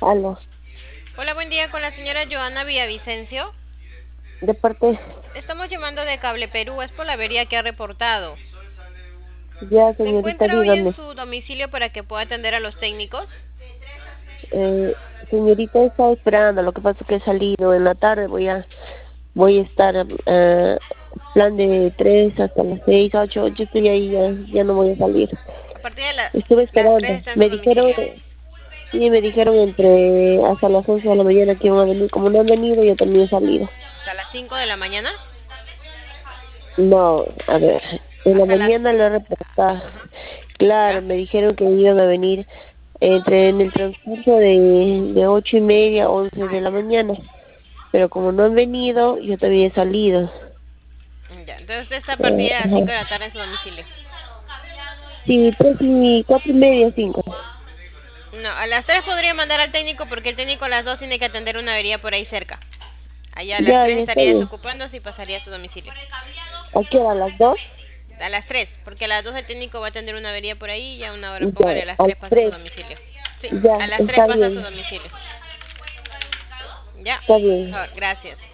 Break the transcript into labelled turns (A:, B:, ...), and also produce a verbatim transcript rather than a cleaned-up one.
A: Aló,
B: Hola, buen día con la señora Joana Villavicencio.
A: de parte,
B: Estamos llamando de Cable Perú, es por la avería que ha reportado.
A: ya
B: ¿Se
A: señorita,
B: encuentra hoy en
A: dígame.
B: su domicilio para que pueda atender a los técnicos?
A: Eh, señorita, estaba esperando, lo que pasa es que he salido en la tarde, voy a, voy a estar, eh, plan de tres hasta las seis, ocho, yo estoy ahí, ya, ya no voy a salir.
B: A partir de la-
A: Estuve
B: las tres
A: esperando,
B: está en su
A: me dijeron,
B: domicilio.
A: sí, me dijeron entre hasta las once de la mañana que iban a venir, como no han venido, yo también he salido.
B: ¿Hasta las cinco de la mañana?
A: No, a ver, en la
B: Hasta las...
A: mañana le reportado.
B: Ajá.
A: Claro,
B: ¿Ya?
A: me dijeron que iban a venir entre en el transcurso de, de ocho y media, once de la mañana. Pero como no han venido, yo también he salido.
B: Ya, entonces usted está a partir
A: Eh,
B: de las cinco
A: ajá.
B: de la tarde en su domicilio.
A: Sí, tres y cuatro y media, cinco.
B: No, a las tres podría mandar al técnico porque el técnico a las dos tiene que atender una avería por ahí cerca. Allá a las
A: Ya,
B: tres
A: ya está
B: estaría
A: bien.
B: desocupándose y pasaría a su domicilio.
A: ¿A qué hora? ¿A las dos?
B: A las tres, porque a las dos el técnico va a atender una avería por ahí y a una hora,
A: Ya,
B: póngale, a las
A: a
B: tres
A: las
B: pasa a su
A: tres.
B: domicilio. Sí,
A: Ya,
B: a las tres
A: está
B: pasa a su
A: bien.
B: domicilio. Ya,
A: Está
B: por
A: bien.
B: favor, gracias.